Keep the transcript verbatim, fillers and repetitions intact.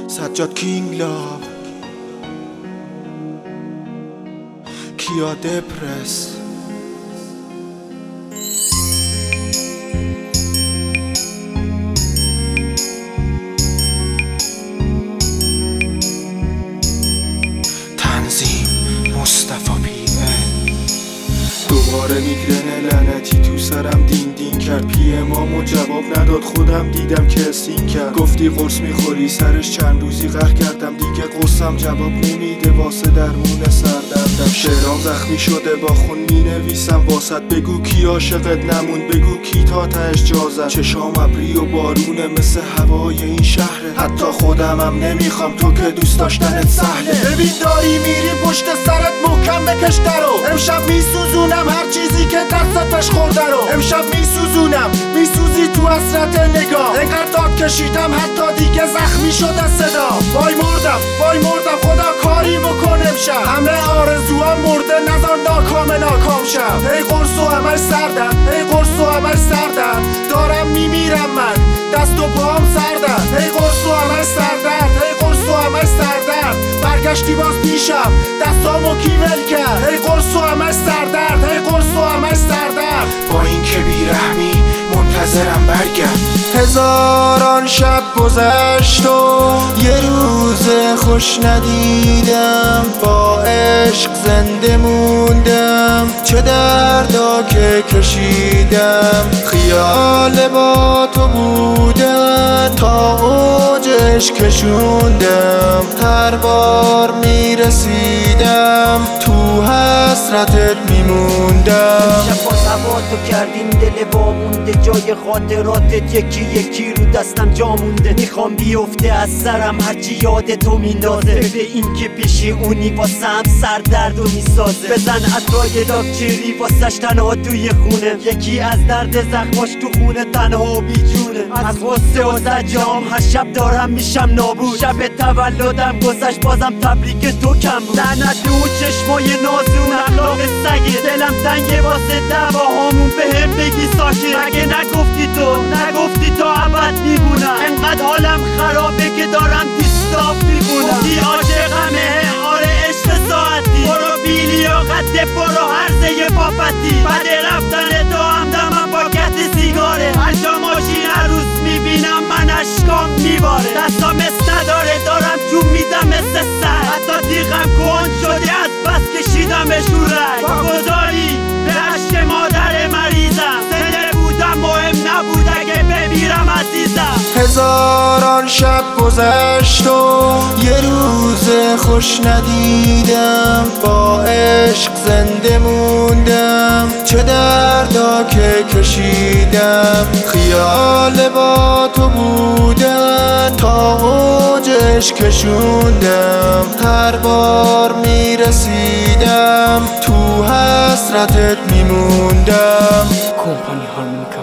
سجاد کینگ لاب کیا دپرس تنظیم مصطفی پی ام. دوباره میگرن لعنتی تو سرم دین دین کرد. پی امامو جواب نداد، خودم دیدم که استین کرد. گفتی قرص میخوری سرش چند روزی قهر کردم. دیگه قرصم جواب نمیده واسه درمون سردردم. شعرام زخمی شده با خون مینویسم واسط. بگو کی عاشقت نمون، بگو کی تا تهش جازم. چشام ابری و بارونه مثل هوای این شهره. حتی خودمم نمیخوام، تو که دوست داشتنت سهله. ببین داری میری پشت سرت محکم بکش درو. امشب میسوزونم هر چیزی که دستت بهش خورده رو. امشب میسوزونم میسوزی تو حسرت نگاه. انقدر داد کشیدم حتی دیگه زخمی شده صدا. وای مردم وای مردم خدا کاری بکن امشب. همه آرزوام مرده نذار ناکام ناکام شم. ای قرص و همش سردن، ای قرص و همش سردن. دارم میمیرم من دست و پام سردن. ای قرص و همش سردن، ای قرص و همش سردن. برگشتی باز پیشم دستامو کی ول کرد. ای قرص و همش سردن، ای قرص و همش سردن. با این که بیرحمی منتظرم برگرد. هزاران شب گذشت و یه روز خوش ندیدم. با عشق زنده موندم، چه دردا که کشیدم. خیال با تو بودن تا اوجش کشوندم. هر بار میرسیدم تو حسرتت میموندم. شب با سوا تو کردیم دل وامونده. جای خاطراتت یکی یکی رو دستم جا مونده. میخوام بیفته از سرم هرچی یاد تو میندازه. به این که پیشی اونی واسم سردرد و میسازه. بزن عطای لاکچری واسش تنها توی خونه. یکی از درد زخماش تو خونه تنها و بیجونه. از غصه و زجام هر شب دارم میشم نابود. شب تولدم گذشت بازم تبریک تو کم بود. لعنت دو چشمای نازون اخلاق سگه. دلم تنگه واسه دعواهامون بهم بگی ساکت. مگه نگفتی تو نگفتی تا ابد میمونم. انقدر حالم خرابه که دارم دیستاپ میخونم. گفتی عاشقمه آره عشق ساعتی. برو بیلی و قده برو هرزه پاپتی. بعد رفتن تو همدمم با کت سیگاره. هر جا ماشین هر روز میبینم من اشکام میباره. دستام اس نداره دارم جون میدم مثل سر. حتی دیغم کن شده از بس کشیدمش رو رنگ. با گذاری به عشق مادر مریضم. زنده بودم مهم نبود اگه بمیرم عزیزم. هزاران شب گذشت و یه روز خوش ندیدم. با عشق زنده موندم، چه دردا که کشیدم. خیال با تو بودن تا اوجش کشوندم. هر بار میرسیدم تو حسرتت میموندم. کمپانی هارمونیکا